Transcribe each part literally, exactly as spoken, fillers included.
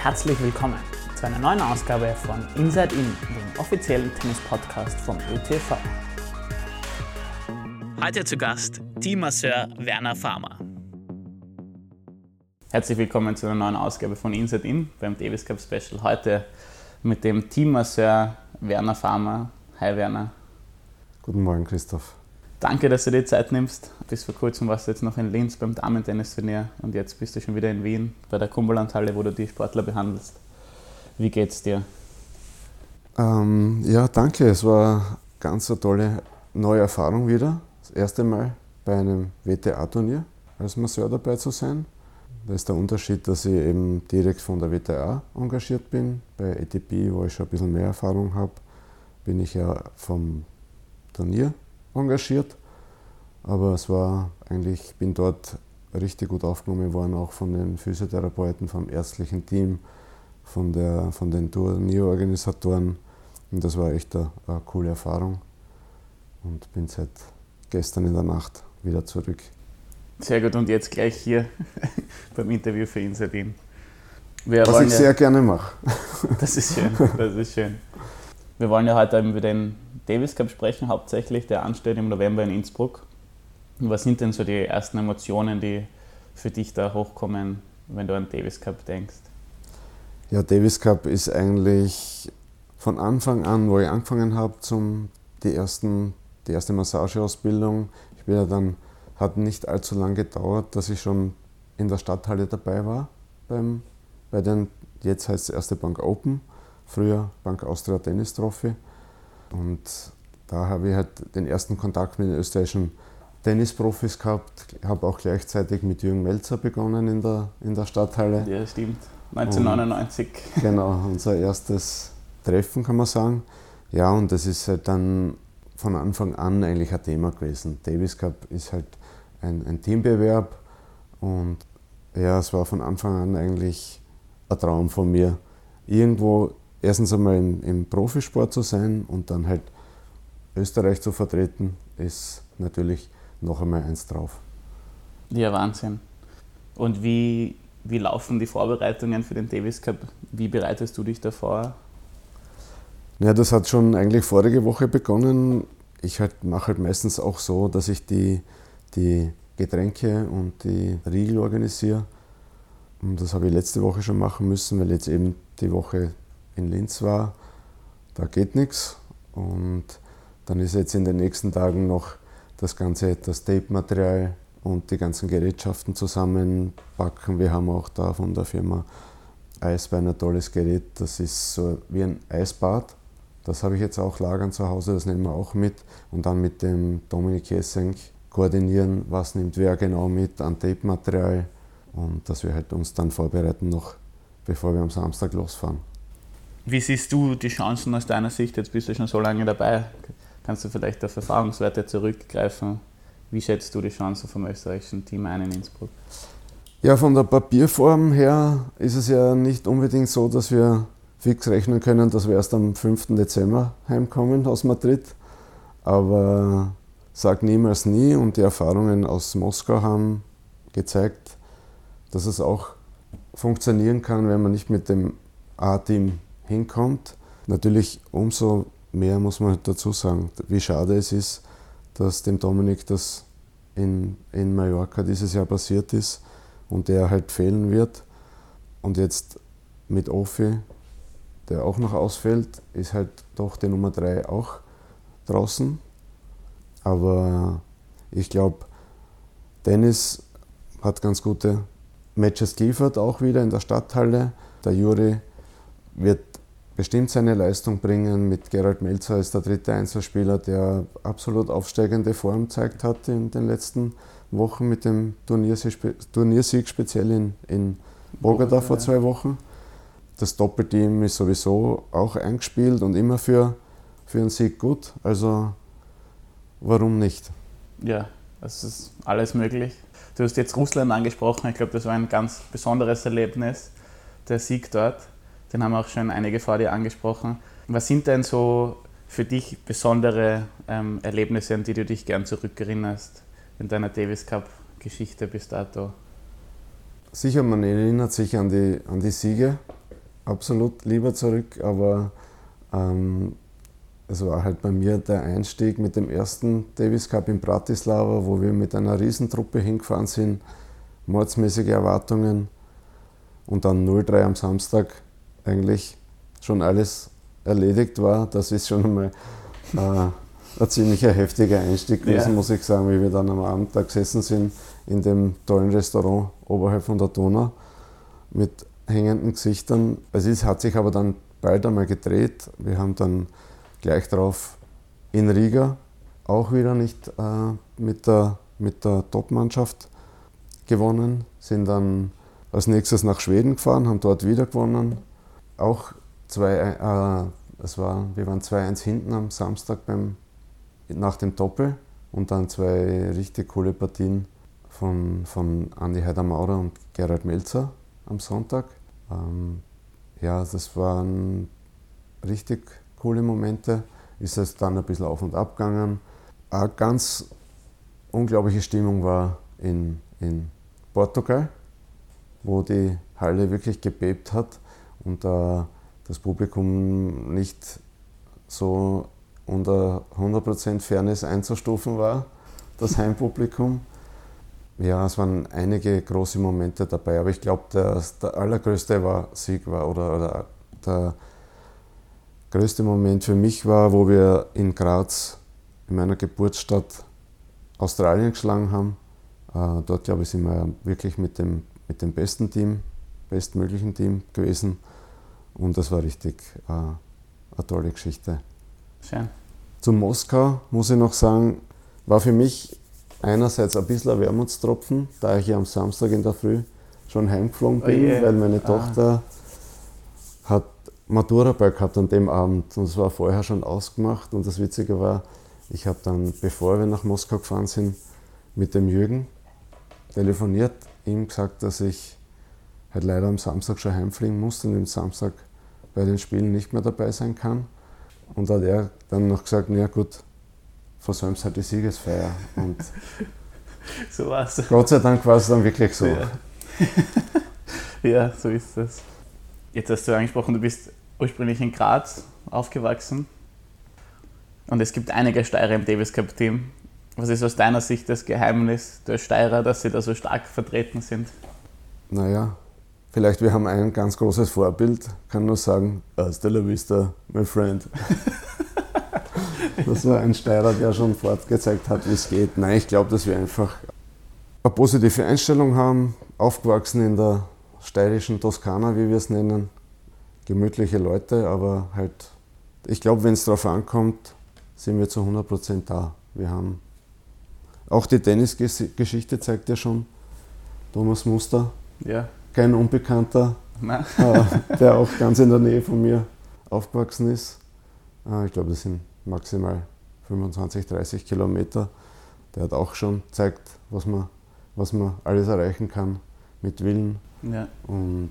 herzlich willkommen zu einer neuen Ausgabe von Inside In, dem offiziellen Tennis-Podcast vom Ö T V. Heute zu Gast Teammasseur Werner Farmer. Herzlich willkommen zu einer neuen Ausgabe von Inside In beim Davis Cup Special. Heute mit dem Teammasseur Werner Farmer. Hi Werner. Guten Morgen Christoph. Danke, dass du dir Zeit nimmst. Bis vor kurzem warst du jetzt noch in Linz beim Damen-Tennis-Turnier und jetzt bist du schon wieder in Wien bei der Cumberland-Halle, wo du die Sportler behandelst. Wie geht's dir? Ähm, ja, danke. Es war ganz eine tolle neue Erfahrung wieder. Das erste Mal bei einem W T A-Turnier als Masseur dabei zu sein. Da ist der Unterschied, dass ich eben direkt von der W T A engagiert bin. Bei A T P, wo ich schon ein bisschen mehr Erfahrung habe, bin ich ja vom Turnier engagiert, aber es war eigentlich, ich bin dort richtig gut aufgenommen worden, auch von den Physiotherapeuten, vom ärztlichen Team, von, der, von den Turnierorganisatoren, und das war echt eine, eine coole Erfahrung und bin seit gestern in der Nacht wieder zurück. Sehr gut, und jetzt gleich hier beim Interview für Inside In. Wir Was ich ja, sehr gerne mache. Das ist schön, das ist schön. Wir wollen ja heute über den Davis Cup sprechen, hauptsächlich, der ansteht im November in Innsbruck. Was sind denn so die ersten Emotionen, die für dich da hochkommen, wenn du an Davis Cup denkst? Ja, Davis Cup ist eigentlich von Anfang an, wo ich angefangen habe, zum, die, ersten, die erste Massageausbildung. Ich bin ja dann, hat nicht allzu lange gedauert, dass ich schon in der Stadthalle dabei war, beim, bei den, jetzt heißt es Erste Bank Open, früher Bank Austria Tennis Trophy. Und da habe ich halt den ersten Kontakt mit den österreichischen Tennisprofis gehabt. Ich habe auch gleichzeitig mit Jürgen Melzer begonnen in der, in der Stadthalle. Ja, stimmt. neunzehnhundertneunundneunzig. Und, genau, unser erstes Treffen, kann man sagen. Ja, und das ist halt dann von Anfang an eigentlich ein Thema gewesen. Davis Cup ist halt ein, ein Teambewerb und ja, es war von Anfang an eigentlich ein Traum von mir, irgendwo erstens einmal im, im Profisport zu sein und dann halt Österreich zu vertreten, ist natürlich noch einmal eins drauf. Ja, Wahnsinn. Und wie, wie laufen die Vorbereitungen für den Davis Cup? Wie bereitest du dich da vor? Ja, das hat schon eigentlich vorige Woche begonnen. Ich halt mache halt meistens auch so, dass ich die, die Getränke und die Riegel organisiere. Und das habe ich letzte Woche schon machen müssen, weil jetzt eben die Woche in Linz war, da geht nichts. Und dann ist jetzt in den nächsten Tagen noch das ganze, das Tape-Material und die ganzen Gerätschaften zusammenpacken. Wir haben auch da von der Firma Eisbein ein tolles Gerät, das ist so wie ein Eisbad. Das habe ich jetzt auch lagern zu Hause, das nehmen wir auch mit. Und dann mit dem Dominik Jessenk koordinieren, was nimmt wer genau mit an Tape-Material. Und dass wir halt uns dann vorbereiten noch, bevor wir am Samstag losfahren. Wie siehst du die Chancen aus deiner Sicht? Jetzt bist du schon so lange dabei. Kannst du vielleicht auf Erfahrungswerte zurückgreifen? Wie schätzt du die Chancen vom österreichischen Team ein in Innsbruck? Ja, von der Papierform her ist es ja nicht unbedingt so, dass wir fix rechnen können, dass wir erst am fünften Dezember heimkommen aus Madrid. Aber sag niemals nie, und die Erfahrungen aus Moskau haben gezeigt, dass es auch funktionieren kann, wenn man nicht mit dem A-Team hinkommt. Natürlich umso mehr muss man dazu sagen, wie schade es ist, dass dem Dominik das in, in Mallorca dieses Jahr passiert ist und der halt fehlen wird. Und jetzt mit Ofi, der auch noch ausfällt, ist halt doch die Nummer drei auch draußen. Aber ich glaube, Dennis hat ganz gute Matches geliefert, auch wieder in der Stadthalle. Der Juri wird bestimmt seine Leistung bringen. Mit Gerald Melzer ist der dritte Einzelspieler, der absolut aufsteigende Form gezeigt hat in den letzten Wochen mit dem Turniersieg, Turniersieg speziell in, in Bogota vor zwei Wochen. Das Doppelteam ist sowieso auch eingespielt und immer für, für einen Sieg gut. Also warum nicht? Ja, es ist alles möglich. Du hast jetzt Russland angesprochen. Ich glaube, das war ein ganz besonderes Erlebnis, der Sieg dort. Den haben auch schon einige vor dir angesprochen. Was sind denn so für dich besondere ähm, Erlebnisse, an die du dich gern zurückerinnerst in deiner Davis Cup-Geschichte bis dato? Sicher, man erinnert sich an die, an die Siege, absolut lieber zurück, aber ähm, es war halt bei mir der Einstieg mit dem ersten Davis Cup in Bratislava, wo wir mit einer Riesentruppe hingefahren sind, mordsmäßige Erwartungen und dann null drei am Samstag eigentlich schon alles erledigt war. Das ist schon einmal äh, ein ziemlicher heftiger Einstieg gewesen, ja. muss ich sagen, wie wir dann am Abend da gesessen sind in dem tollen Restaurant oberhalb von der Donau mit hängenden Gesichtern. Es ist, hat sich aber dann bald einmal gedreht. Wir haben dann gleich darauf in Riga auch wieder nicht äh, mit der, mit der Top-Mannschaft gewonnen, sind dann als nächstes nach Schweden gefahren, haben dort wieder gewonnen. Auch zwei, äh, es war, wir waren zwei eins hinten am Samstag beim, nach dem Doppel und dann zwei richtig coole Partien von, von Andi Heider-Maurer und Gerald Melzer am Sonntag. Ähm, ja, das waren richtig coole Momente. Ist es dann ein bisschen auf und ab gegangen. Eine ganz unglaubliche Stimmung war in, in Portugal, wo die Halle wirklich gebebt hat und äh, das Publikum nicht so unter hundert Prozent Fairness einzustufen war, das Heimpublikum. Ja, es waren einige große Momente dabei, aber ich glaube, der, der allergrößte war, Sieg war oder, oder der größte Moment für mich war, wo wir in Graz, in meiner Geburtsstadt, Australien geschlagen haben. Äh, dort, glaube ich, sind wir wirklich mit dem, mit dem besten Team, bestmöglichen Team gewesen. Und das war richtig äh, eine tolle Geschichte. Schön. Zu Moskau muss ich noch sagen, war für mich einerseits ein bisschen ein Wermutstropfen, da ich ja am Samstag in der Früh schon heimgeflogen bin, oh yeah. weil meine ah. Tochter hat Matura-Ball gehabt an dem Abend und es war vorher schon ausgemacht. Und das Witzige war, ich habe dann, bevor wir nach Moskau gefahren sind, mit dem Jürgen telefoniert, ihm gesagt, dass ich halt leider am Samstag schon heimfliegen muss und am Samstag bei den Spielen nicht mehr dabei sein kann. Und da hat er dann noch gesagt, na gut, versäumst halt die Siegesfeier. Und so war's. Gott sei Dank war es dann wirklich so. Ja. Ja, so ist es. Jetzt hast du angesprochen, du bist ursprünglich in Graz aufgewachsen und es gibt einige Steirer im Davis Cup Team. Was ist aus deiner Sicht das Geheimnis der Steirer, dass sie da so stark vertreten sind? Naja, vielleicht wir haben ein ganz großes Vorbild, kann nur sagen, hasta la vista, my friend. Das war ein Steirer, der schon fortgezeigt hat, wie es geht. Nein, ich glaube, dass wir einfach eine positive Einstellung haben, aufgewachsen in der steirischen Toskana, wie wir es nennen. Gemütliche Leute, aber halt, ich glaube, wenn es darauf ankommt, sind wir zu hundert Prozent da. Wir haben, auch die Tennisgeschichte zeigt ja schon, Thomas Muster, ja. kein Unbekannter, äh, der auch ganz in der Nähe von mir aufgewachsen ist. Äh, ich glaube, das sind maximal fünfundzwanzig, dreißig Kilometer. Der hat auch schon gezeigt, was man, was man alles erreichen kann mit Willen. Ja. Und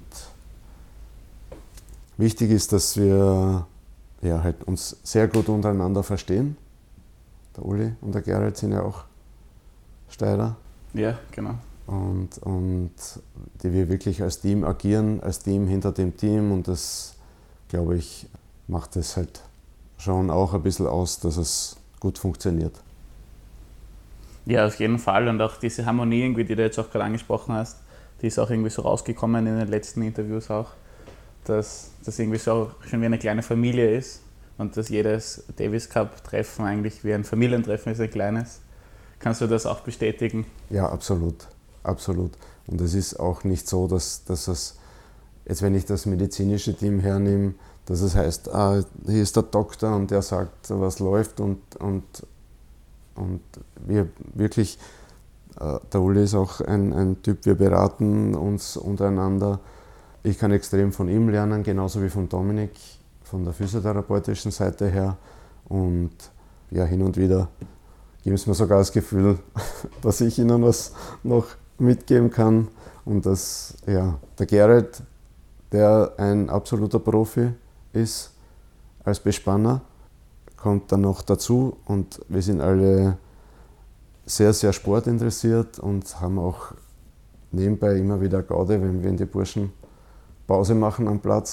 wichtig ist, dass wir ja, halt uns sehr gut untereinander verstehen. Der Uli und der Gerald sind ja auch Steirer. Ja, genau. Und, und die wir wirklich als Team agieren, als Team hinter dem Team. Und das, glaube ich, macht es halt schon auch ein bisschen aus, dass es gut funktioniert. Ja, auf jeden Fall. Und auch diese Harmonie, irgendwie, die du jetzt auch gerade angesprochen hast, die ist auch irgendwie so rausgekommen in den letzten Interviews auch, dass das irgendwie so schon wie eine kleine Familie ist und dass jedes Davis Cup Treffen eigentlich wie ein Familientreffen ist, ein kleines. Kannst du das auch bestätigen? Ja, absolut. Absolut. Und es ist auch nicht so, dass, dass es, jetzt wenn ich das medizinische Team hernehme, dass es heißt, ah, hier ist der Doktor und der sagt, was läuft und, und, und wir wirklich, äh, der Uli ist auch ein, ein Typ, wir beraten uns untereinander. Ich kann extrem von ihm lernen, genauso wie von Dominik, von der physiotherapeutischen Seite her. Und ja, hin und wieder geben es mir sogar das Gefühl, dass ich ihnen was noch mitgeben kann. Und dass ja, der Gerald, der ein absoluter Profi ist, als Bespanner, kommt dann noch dazu. Und wir sind alle sehr, sehr sportinteressiert und haben auch nebenbei immer wieder Gaude, wenn wir in die Burschen Pause machen am Platz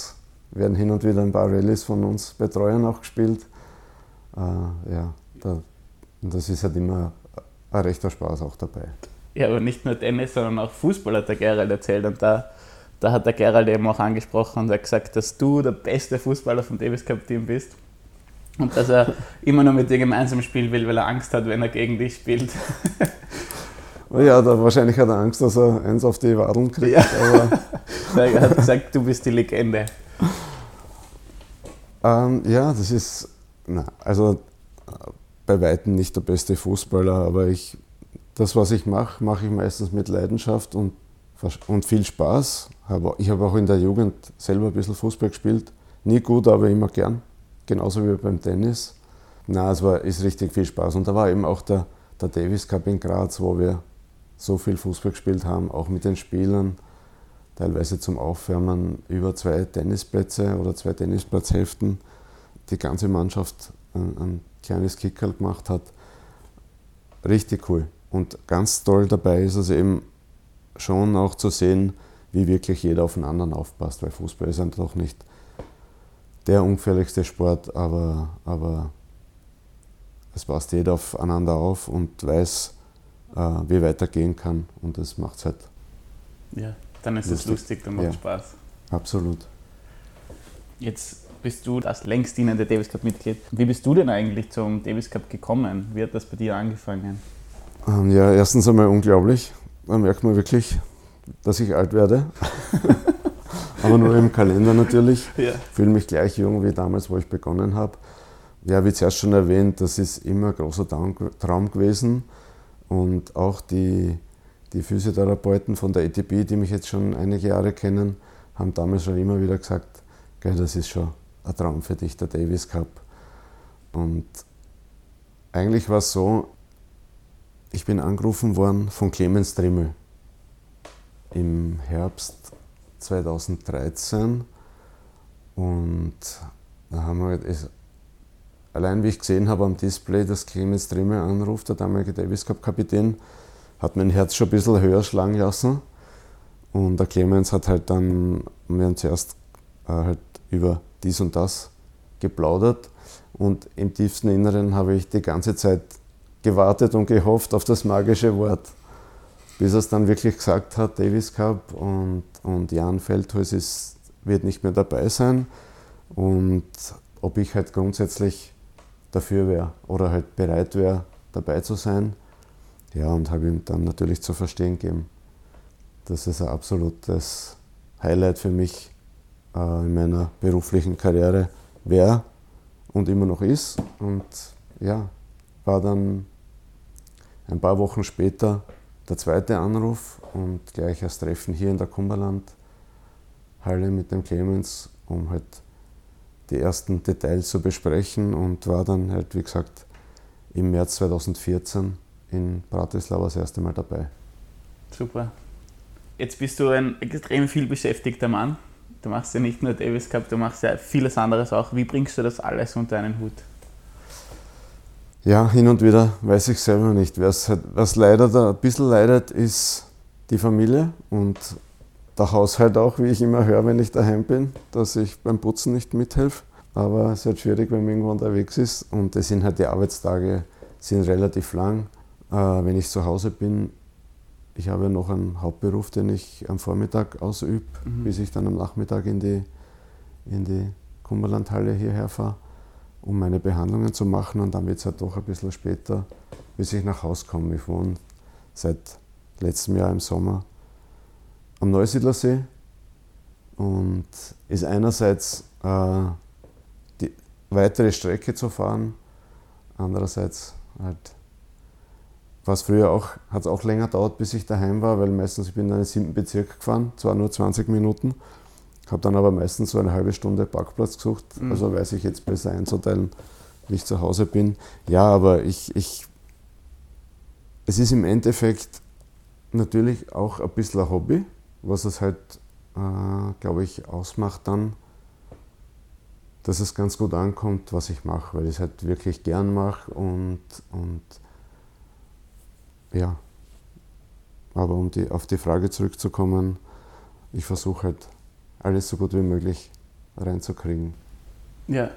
werden hin und wieder ein paar Rallyes von uns Betreuern auch gespielt. Äh, ja, da, und das ist halt immer ein rechter Spaß auch dabei. Ja, aber nicht nur Tennis, sondern auch Fußball hat der Gerald erzählt. Und da, da hat der Gerald eben auch angesprochen und hat gesagt, dass du der beste Fußballer vom Davis Cup Team bist. Und dass er immer nur mit dir gemeinsam spielen will, weil er Angst hat, wenn er gegen dich spielt. Ja, da wahrscheinlich hat er Angst, dass er eins auf die Wadeln kriegt. Ja. Aber er hat gesagt, du bist die Legende. Ähm, ja, das ist, na, also bei Weitem nicht der beste Fußballer, aber ich, das, was ich mache, mache ich meistens mit Leidenschaft und, und viel Spaß. Ich habe auch in der Jugend selber ein bisschen Fußball gespielt. Nie gut, aber immer gern. Genauso wie beim Tennis. Na, es war, ist richtig viel Spaß. Und da war eben auch der, der Davis Cup in Graz, wo wir so viel Fußball gespielt haben, auch mit den Spielern. Teilweise zum Aufwärmen über zwei Tennisplätze oder zwei Tennisplatzhälften die ganze Mannschaft ein, ein kleines Kickerl gemacht hat. Richtig cool. Und ganz toll dabei ist es eben schon auch zu sehen, wie wirklich jeder auf den anderen aufpasst, weil Fußball ist einfach nicht der ungefährlichste Sport, aber, aber es passt jeder aufeinander auf und weiß, äh, wie weitergehen kann, und das macht es halt. Ja, dann ist es lustig, dann macht es ja Spaß. Absolut. Jetzt bist du das längst dienende Davis Cup Mitglied. Wie bist du denn eigentlich zum Davis Cup gekommen? Wie hat das bei dir angefangen? Ähm, ja, erstens einmal unglaublich. Da merkt man wirklich, dass ich alt werde. Aber nur im Kalender natürlich. Ja. Ich fühle mich gleich jung wie damals, wo ich begonnen habe. Ja, wie zuerst schon erwähnt, das ist immer ein großer Traum gewesen. Und auch die, die Physiotherapeuten von der A T P, die mich jetzt schon einige Jahre kennen, haben damals schon immer wieder gesagt, gell, das ist schon ein Traum für dich, der Davis Cup. Und eigentlich war es so, ich bin angerufen worden von Clemens Trimmel im Herbst zweitausenddreizehn, und da haben wir, allein wie ich gesehen habe am Display, dass Clemens Trimmel anruft, der damalige Davis Cup Kapitän, hat mein Herz schon ein bisschen höher schlagen lassen. Und der Clemens hat halt dann, wir haben zuerst äh, halt über dies und das geplaudert, und im tiefsten Inneren habe ich die ganze Zeit gewartet und gehofft auf das magische Wort, bis er es dann wirklich gesagt hat, Davis Cup, und, und Jan Feldhuis ist, wird nicht mehr dabei sein, und ob ich halt grundsätzlich dafür wäre oder halt bereit wäre, dabei zu sein. Ja, und habe ihm dann natürlich zu verstehen gegeben, dass es ein absolutes Highlight für mich äh, in meiner beruflichen Karriere wäre und immer noch ist. Und ja, war dann ein paar Wochen später der zweite Anruf und gleich das Treffen hier in der Cumberland-Halle mit dem Clemens, um halt die ersten Details zu besprechen, und war dann halt, wie gesagt, im März zweitausendvierzehn in Bratislava das erste Mal dabei. Super. Jetzt bist du ein extrem viel beschäftigter Mann. Du machst ja nicht nur Davis Cup, du machst ja vieles anderes auch. Wie bringst du das alles unter einen Hut? Ja, hin und wieder weiß ich selber nicht. Was, halt, was leider da ein bisschen leidet, ist die Familie und der Haushalt auch, wie ich immer höre, wenn ich daheim bin, dass ich beim Putzen nicht mithelfe. Aber es ist halt schwierig, wenn man irgendwo unterwegs ist, und das sind halt die Arbeitstage sind relativ lang. Äh, wenn ich zu Hause bin, ich habe ja noch einen Hauptberuf, den ich am Vormittag ausübe, mhm. bis ich dann am Nachmittag in die, in die Cumberland-Halle hierher fahre, um meine Behandlungen zu machen, und dann wird es halt doch ein bisschen später, bis ich nach Hause komme. Ich wohne seit letztem Jahr im Sommer am Neusiedlersee, und ist einerseits äh, die weitere Strecke zu fahren, andererseits halt, was früher auch, hat es auch länger gedauert, bis ich daheim war, weil meistens, ich bin in den siebten Bezirk gefahren, zwar nur zwanzig Minuten, habe dann aber meistens so eine halbe Stunde Parkplatz gesucht, mhm. also weiß ich jetzt besser einzuteilen, wie ich zu Hause bin. Ja, aber ich, ich, es ist im Endeffekt natürlich auch ein bisschen ein Hobby, was es halt, äh, glaube ich, ausmacht dann, dass es ganz gut ankommt, was ich mache, weil ich es halt wirklich gern mache, und, und ja, aber um die, auf die Frage zurückzukommen, ich versuche halt alles so gut wie möglich reinzukriegen. Ja.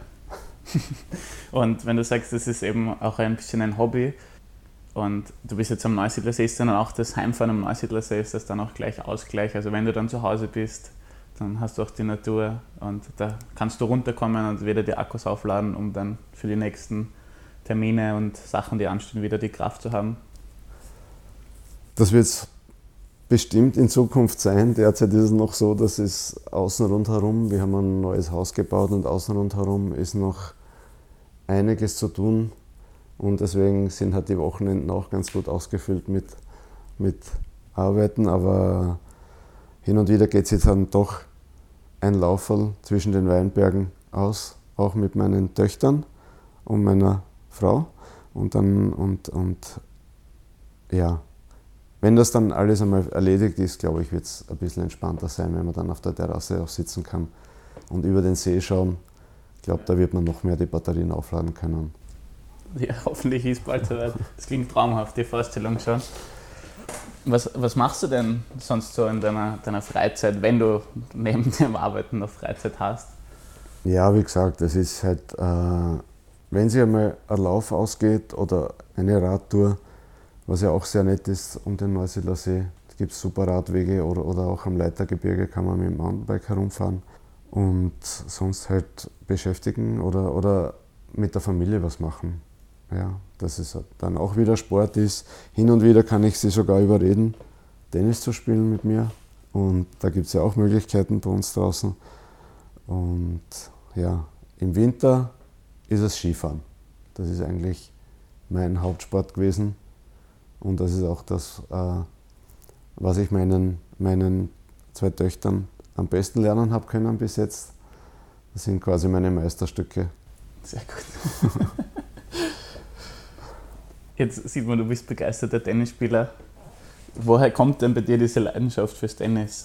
Und wenn du sagst, das ist eben auch ein bisschen ein Hobby und du bist jetzt am Neusiedlersee, ist dann auch das Heimfahren am Neusiedlersee, ist das dann auch gleich Ausgleich? Also wenn du dann zu Hause bist, dann hast du auch die Natur und da kannst du runterkommen und wieder die Akkus aufladen, um dann für die nächsten Termine und Sachen, die anstehen, wieder die Kraft zu haben. Das wird bestimmt in Zukunft sein. Derzeit ist es noch so, dass es außen rundherum, wir haben ein neues Haus gebaut und außen rundherum ist noch einiges zu tun und deswegen sind halt die Wochenenden auch ganz gut ausgefüllt mit, mit Arbeiten, aber hin und wieder geht es jetzt dann doch ein Lauferl zwischen den Weinbergen aus, auch mit meinen Töchtern und meiner Frau und dann und, und ja, wenn das dann alles einmal erledigt ist, glaube ich, wird es ein bisschen entspannter sein, wenn man dann auf der Terrasse auch sitzen kann und über den See schauen. Ich glaube, da wird man noch mehr die Batterien aufladen können. Ja, hoffentlich ist bald soweit. Das klingt traumhaft, die Vorstellung schon. Was, was machst du denn sonst so in deiner, deiner Freizeit, wenn du neben dem Arbeiten noch Freizeit hast? Ja, wie gesagt, das ist halt, äh, wenn sich einmal ein Lauf ausgeht oder eine Radtour, was ja auch sehr nett ist um den Neusiedlersee. Es gibt super Radwege oder, oder auch am Leitergebirge kann man mit dem Mountainbike herumfahren und sonst halt beschäftigen oder, oder mit der Familie was machen. Ja, dass es dann auch wieder Sport ist. Hin und wieder kann ich sie sogar überreden, Tennis zu spielen mit mir und da gibt es ja auch Möglichkeiten bei uns draußen. Und ja, im Winter ist es Skifahren. Das ist eigentlich mein Hauptsport gewesen. Und das ist auch das, was ich meinen, meinen zwei Töchtern am besten lernen habe können bis jetzt. Das sind quasi meine Meisterstücke. Sehr gut. Jetzt sieht man, du bist begeisterter Tennisspieler. Woher kommt denn bei dir diese Leidenschaft fürs Tennis?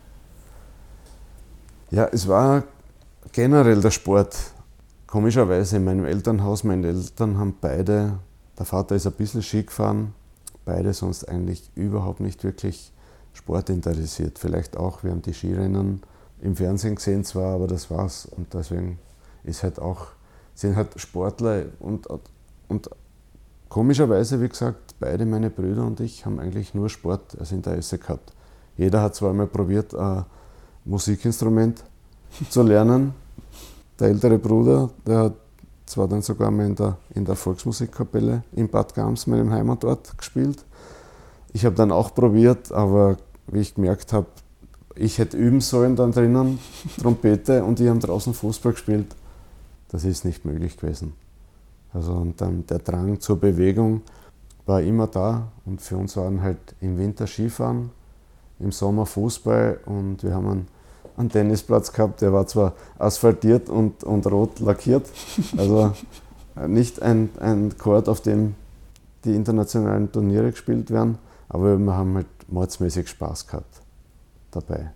Ja, es war generell der Sport. Komischerweise in meinem Elternhaus, meine Eltern haben beide, der Vater ist ein bisschen Ski gefahren, beide sonst eigentlich überhaupt nicht wirklich Sport interessiert. Vielleicht auch, wir haben die Skirennen im Fernsehen gesehen zwar, aber das war's. Und deswegen ist halt auch, sind halt Sportler und, und komischerweise, wie gesagt, beide meine Brüder und ich haben eigentlich nur Sport als Interesse gehabt. Jeder hat zwar mal probiert, ein Musikinstrument zu lernen. Der ältere Bruder, der hat zwar dann sogar mal in der, in der Volksmusikkapelle in Bad Gams, meinem Heimatort, gespielt. Ich habe dann auch probiert, aber wie ich gemerkt habe, ich hätte üben sollen dann drinnen, Trompete, und die haben draußen Fußball gespielt. Das ist nicht möglich gewesen. Also und dann der Drang zur Bewegung war immer da und für uns waren halt im Winter Skifahren, im Sommer Fußball und wir haben einen, einen Tennisplatz gehabt, der war zwar asphaltiert und, und rot lackiert, also nicht ein, ein Court, auf dem die internationalen Turniere gespielt werden, aber wir haben halt mordsmäßig Spaß gehabt dabei.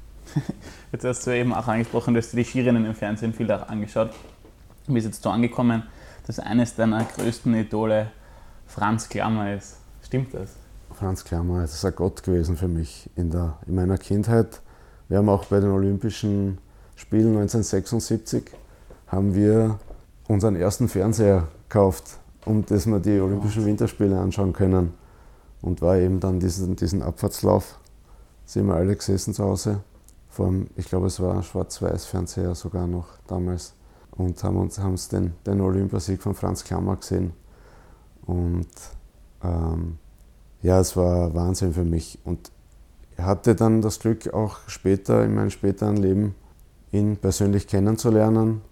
Jetzt hast du eben auch angesprochen, dass du die Skirennen im Fernsehen viel auch angeschaut. Wie ist jetzt so angekommen, dass eines deiner größten Idole Franz Klammer ist? Stimmt das? Franz Klammer, das ist ein Gott gewesen für mich in, der, in meiner Kindheit. Wir haben auch bei den Olympischen Spielen neunzehnhundertsechsundsiebzig haben wir unseren ersten Fernseher gekauft, um dass wir die Olympischen Winterspiele anschauen können. Und war eben dann diesen, diesen Abfahrtslauf, sind wir alle gesessen zu Hause. Vor allem, ich glaube, es war ein Schwarz-Weiß-Fernseher sogar noch damals. Und haben uns haben den, den Olympiasieg von Franz Klammer gesehen. Und ähm, ja, es war Wahnsinn für mich. Und ich hatte dann das Glück, auch später in meinem späteren Leben ihn persönlich kennenzulernen.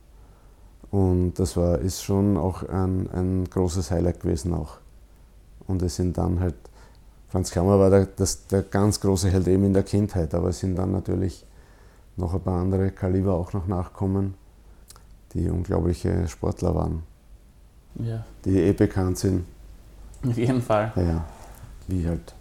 Und das war, ist schon auch ein, ein großes Highlight gewesen auch. Und es sind dann halt, Franz Klammer war der, das, der ganz große Held eben in der Kindheit, aber es sind dann natürlich noch ein paar andere Kaliber auch noch nachkommen, die unglaubliche Sportler waren, ja, die eh bekannt sind. Auf jeden Fall. Ja, ja. Wie halt,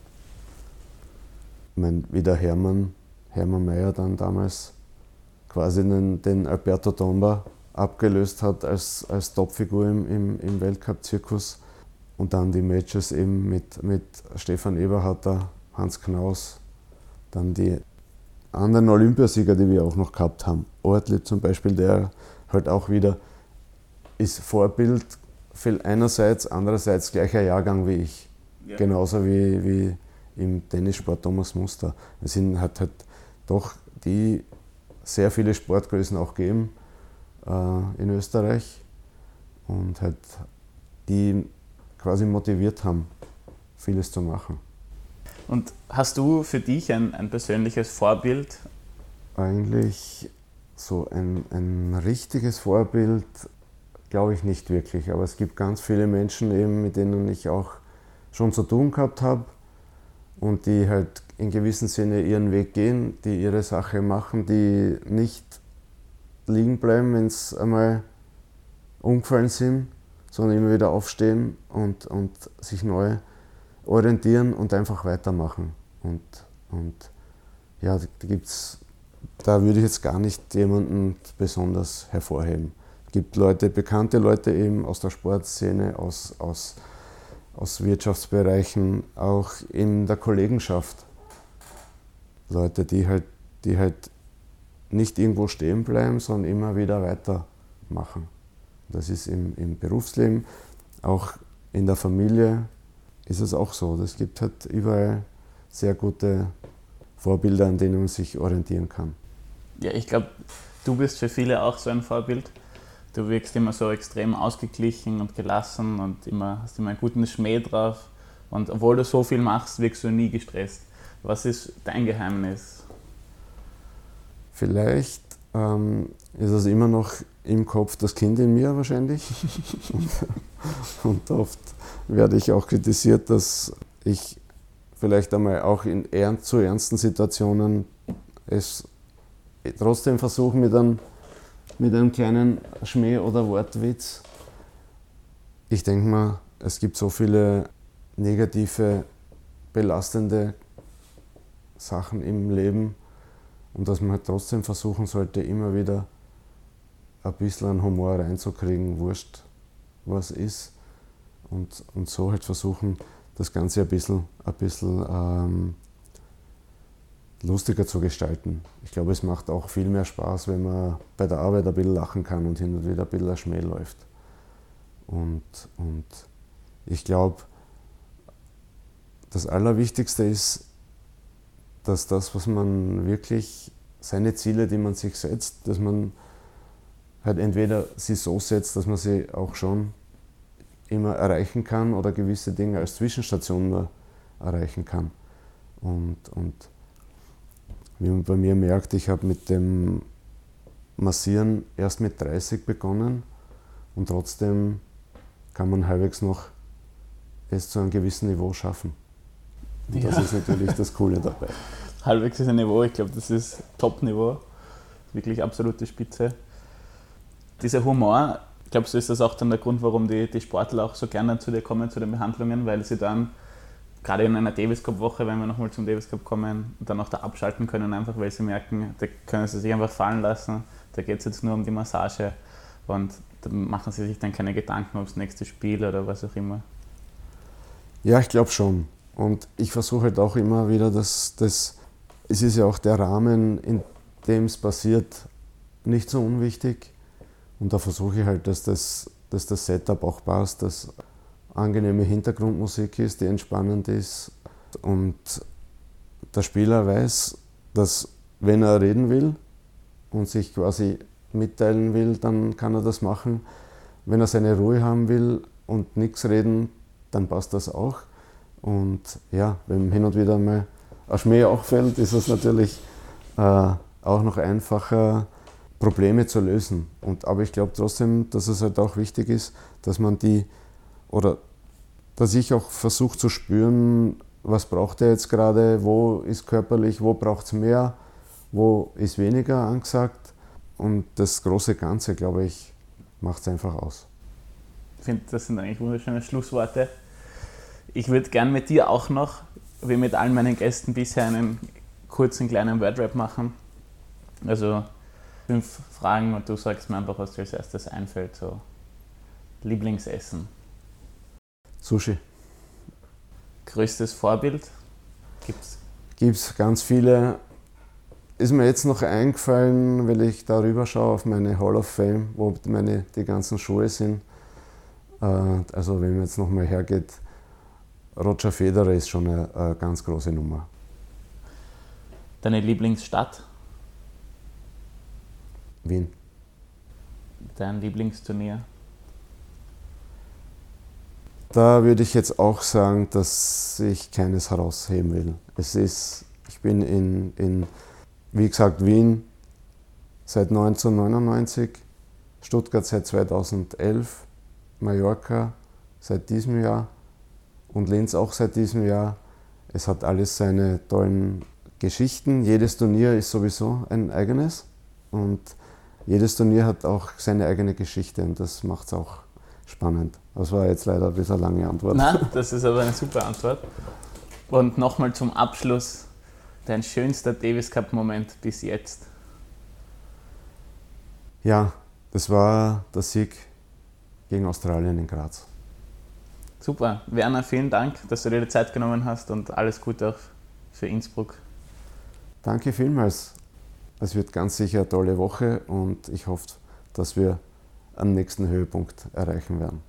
ich meine, wie der Hermann, Hermann Mayer dann damals quasi den, den Alberto Tomba abgelöst hat als, als Topfigur im, im, im Weltcup-Zirkus. Und dann die Matches eben mit, mit Stefan Eberharter, Hans Knaus, dann die anderen Olympiasieger, die wir auch noch gehabt haben. Ortlieb zum Beispiel, der halt auch wieder ist Vorbild für einerseits, andererseits gleicher Jahrgang wie ich. Ja. Genauso wie, wie im Tennissport Thomas Muster. Es sind, hat halt doch die sehr viele Sportgrößen auch gegeben äh, in Österreich und halt die quasi motiviert haben, vieles zu machen. Und hast du für dich ein, ein persönliches Vorbild? Eigentlich so ein, ein richtiges Vorbild glaube ich nicht wirklich, aber es gibt ganz viele Menschen eben, mit denen ich auch schon zu tun gehabt habe und die halt in gewissem Sinne ihren Weg gehen, die ihre Sache machen, die nicht liegen bleiben, wenn es einmal umgefallen sind, sondern immer wieder aufstehen und, und sich neu orientieren und einfach weitermachen. Und, und ja, da gibt's, da würde ich jetzt gar nicht jemanden besonders hervorheben. Es gibt Leute, bekannte Leute eben aus der Sportszene, aus, aus, aus Wirtschaftsbereichen, auch in der Kollegenschaft. Leute, die halt, die halt nicht irgendwo stehen bleiben, sondern immer wieder weitermachen. Das ist im, im Berufsleben, auch in der Familie ist es auch so. Es gibt halt überall sehr gute Vorbilder, an denen man sich orientieren kann. Ja, ich glaube, du bist für viele auch so ein Vorbild. Du wirkst immer so extrem ausgeglichen und gelassen und immer, hast immer einen guten Schmäh drauf. Und obwohl du so viel machst, wirkst du nie gestresst. Was ist dein Geheimnis? Vielleicht ähm, ist es immer noch im Kopf das Kind in mir wahrscheinlich. und, und oft werde ich auch kritisiert, dass ich vielleicht einmal auch in ernst, zu ernsten Situationen es trotzdem versuche mit einem, mit einem kleinen Schmäh oder Wortwitz. Ich denke mal, es gibt so viele negative, belastende Sachen im Leben und dass man halt trotzdem versuchen sollte, immer wieder ein bisschen einen Humor reinzukriegen, wurscht was ist. Und, und so halt versuchen, das Ganze ein bisschen, ein bisschen ähm, lustiger zu gestalten. Ich glaube, es macht auch viel mehr Spaß, wenn man bei der Arbeit ein bisschen lachen kann und hin und wieder ein bisschen ein Schmäh läuft. Und, und ich glaube, das Allerwichtigste ist, dass das, was man wirklich, seine Ziele, die man sich setzt, dass man halt entweder sie so setzt, dass man sie auch schon immer erreichen kann oder gewisse Dinge als Zwischenstation nur erreichen kann. Und, und wie man bei mir merkt, ich habe mit dem Massieren erst mit dreißig begonnen und trotzdem kann man halbwegs noch es zu einem gewissen Niveau schaffen. Und ja. Das ist natürlich das Coole dabei. Halbwegs ist ein Niveau, ich glaube, das ist Top-Niveau, wirklich absolute Spitze. Dieser Humor, glaubst du, ist das auch dann der Grund, warum die, die Sportler auch so gerne zu dir kommen, zu den Behandlungen, weil sie dann, gerade in einer Davis Cup Woche, wenn wir nochmal zum Davis Cup kommen, dann auch da abschalten können, einfach weil sie merken, da können sie sich einfach fallen lassen, da geht es jetzt nur um die Massage und da machen sie sich dann keine Gedanken ums nächste Spiel oder was auch immer. Ja, ich glaube schon. Und ich versuche halt auch immer wieder, dass das, es ist ja auch der Rahmen, in dem es passiert, nicht so unwichtig. Und da versuche ich halt, dass das, dass das Setup auch passt, dass angenehme Hintergrundmusik ist, die entspannend ist. Und der Spieler weiß, dass wenn er reden will und sich quasi mitteilen will, dann kann er das machen. Wenn er seine Ruhe haben will und nichts reden, dann passt das auch. Und ja, wenn hin und wieder mal ein Schmäh auffällt, ist es natürlich äh, auch noch einfacher, Probleme zu lösen. Und, aber ich glaube trotzdem, dass es halt auch wichtig ist, dass man die, oder dass ich auch versuche zu spüren, was braucht er jetzt gerade, wo ist körperlich, wo braucht es mehr, wo ist weniger angesagt. Und das große Ganze, glaube ich, macht es einfach aus. Ich finde, das sind eigentlich wunderschöne Schlussworte. Ich würde gern mit dir auch noch, wie mit allen meinen Gästen bisher, einen kurzen kleinen Wordrap machen. Also fünf Fragen und du sagst mir einfach, was dir als erstes einfällt. So Lieblingsessen. Sushi. Größtes Vorbild? Gibt's? Gibt es ganz viele. ist mir jetzt noch eingefallen, weil ich darüber schaue auf meine Hall of Fame, wo meine, die ganzen Schuhe sind. Also wenn man jetzt nochmal hergeht, Roger Federer ist schon eine, eine ganz große Nummer. Deine Lieblingsstadt? Wien. Dein Lieblingsturnier? Da würde ich jetzt auch sagen, dass ich keines herausheben will. Es ist, ich bin in, in, wie gesagt, Wien seit neunzehnhundertneunundneunzig, Stuttgart seit zweitausendelf, Mallorca seit diesem Jahr und Linz auch seit diesem Jahr. Es hat alles seine tollen Geschichten. Jedes Turnier ist sowieso ein eigenes und jedes Turnier hat auch seine eigene Geschichte und das macht es auch spannend. Das war jetzt leider ein bisschen eine lange Antwort. Nein, das ist aber eine super Antwort. Und nochmal zum Abschluss, dein schönster Davis Cup Moment bis jetzt? Ja, das war der Sieg gegen Australien in Graz. Super. Werner, vielen Dank, dass du dir die Zeit genommen hast und alles Gute auch für Innsbruck. Danke vielmals. Es wird ganz sicher eine tolle Woche und ich hoffe, dass wir einen nächsten Höhepunkt erreichen werden.